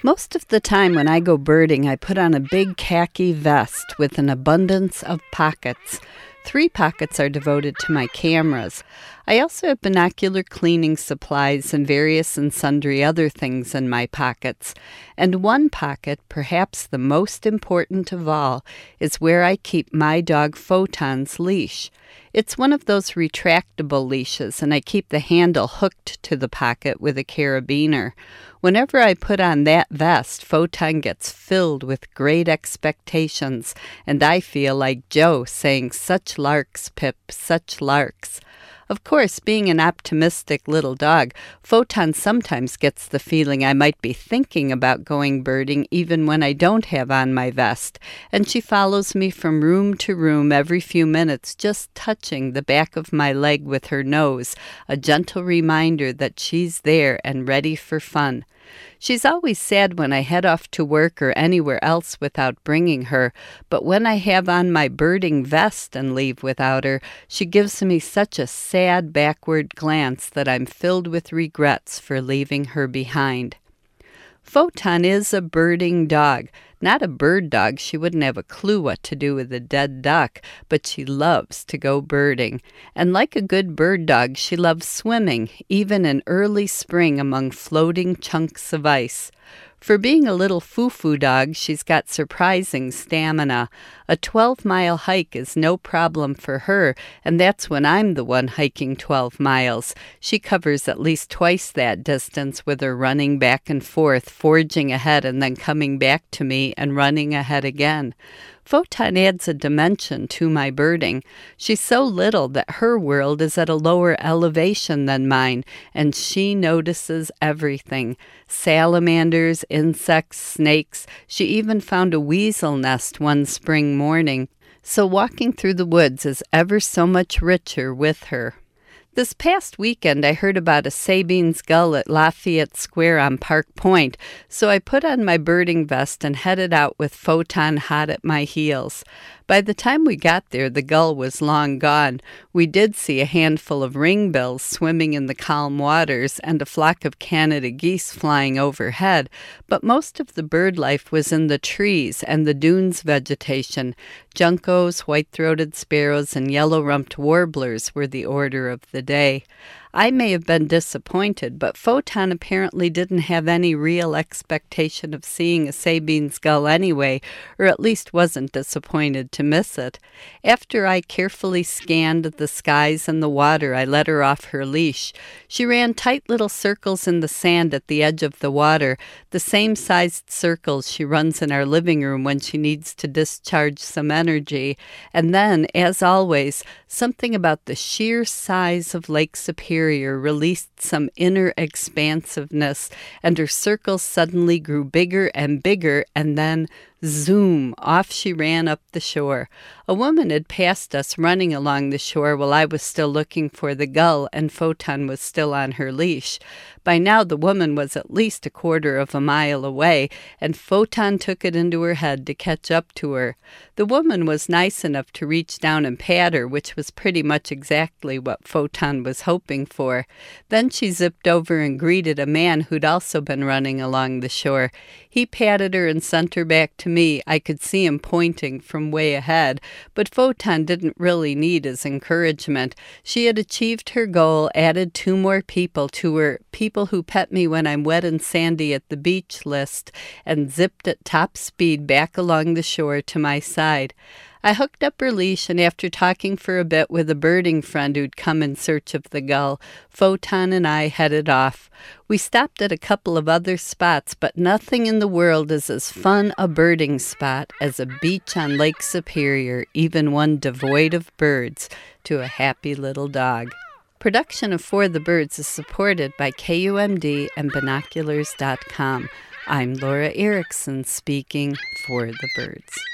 Most of the time when I go birding, I put on a big khaki vest with an abundance of pockets. 3 pockets are devoted to my cameras. I also have binocular cleaning supplies and various and sundry other things in my pockets. And one pocket, perhaps the most important of all, is where I keep my dog Photon's leash. It's one of those retractable leashes, and I keep the handle hooked to the pocket with a carabiner. Whenever I put on that vest, Photon gets filled with great expectations, and I feel like Joe saying, "Such larks, Pip, such larks." Of course, being an optimistic little dog, Photon sometimes gets the feeling I might be thinking about going birding even when I don't have on my vest, and she follows me from room to room every few minutes, just touching the back of my leg with her nose, a gentle reminder that she's there and ready for fun. She's always sad when I head off to work or anywhere else without bringing her, but when I have on my birding vest and leave without her, she gives me such a sad backward glance that I'm filled with regrets for leaving her behind. Photon is a birding dog. Not a bird dog. She wouldn't have a clue what to do with a dead duck, but she loves to go birding. And like a good bird dog, she loves swimming, even in early spring among floating chunks of ice. For being a little foo-foo dog, she's got surprising stamina. A 12-mile hike is no problem for her, and that's when I'm the one hiking 12 miles. She covers at least twice that distance with her running back and forth, forging ahead and then coming back to me and running ahead again. Photon adds a dimension to my birding. She's so little that her world is at a lower elevation than mine, and she notices everything. Salamanders, insects, snakes. She even found a weasel nest one spring morning. So walking through the woods is ever so much richer with her. This past weekend, I heard about a Sabine's gull at Lafayette Square on Park Point, so I put on my birding vest and headed out with Photon hot at my heels. By the time we got there, the gull was long gone. We did see a handful of ringbills swimming in the calm waters and a flock of Canada geese flying overhead, but most of the bird life was in the trees and the dunes vegetation. Juncos, white-throated sparrows, and yellow-rumped warblers were the order of the day. I may have been disappointed, but Photon apparently didn't have any real expectation of seeing a Sabine's gull anyway, or at least wasn't disappointed to miss it. After I carefully scanned the skies and the water, I let her off her leash. She ran tight little circles in the sand at the edge of the water, the same sized circles she runs in our living room when she needs to discharge some energy. And then, as always, something about the sheer size of Lake Superior released some inner expansiveness, and her circles suddenly grew bigger and bigger, and then zoom, off she ran up the shore. A woman had passed us running along the shore while I was still looking for the gull, and Photon was still on her leash. By now the woman was at least a quarter of a mile away, and Photon took it into her head to catch up to her. The woman was nice enough to reach down and pat her, which was pretty much exactly what Photon was hoping for. Then she zipped over and greeted a man who'd also been running along the shore. He patted her and sent her back to me. I could see him pointing from way ahead, but Photon didn't really need his encouragement. She had achieved her goal, added 2 more people to her people who pet me when I'm wet and sandy at the beach list, and zipped at top speed back along the shore to my side. I hooked up her leash, and after talking for a bit with a birding friend who'd come in search of the gull, Photon and I headed off. We stopped at a couple of other spots, but nothing in the world is as fun a birding spot as a beach on Lake Superior, even one devoid of birds, to a happy little dog. Production of For the Birds is supported by KUMD and Binoculars.com. I'm Laura Erickson speaking for the birds.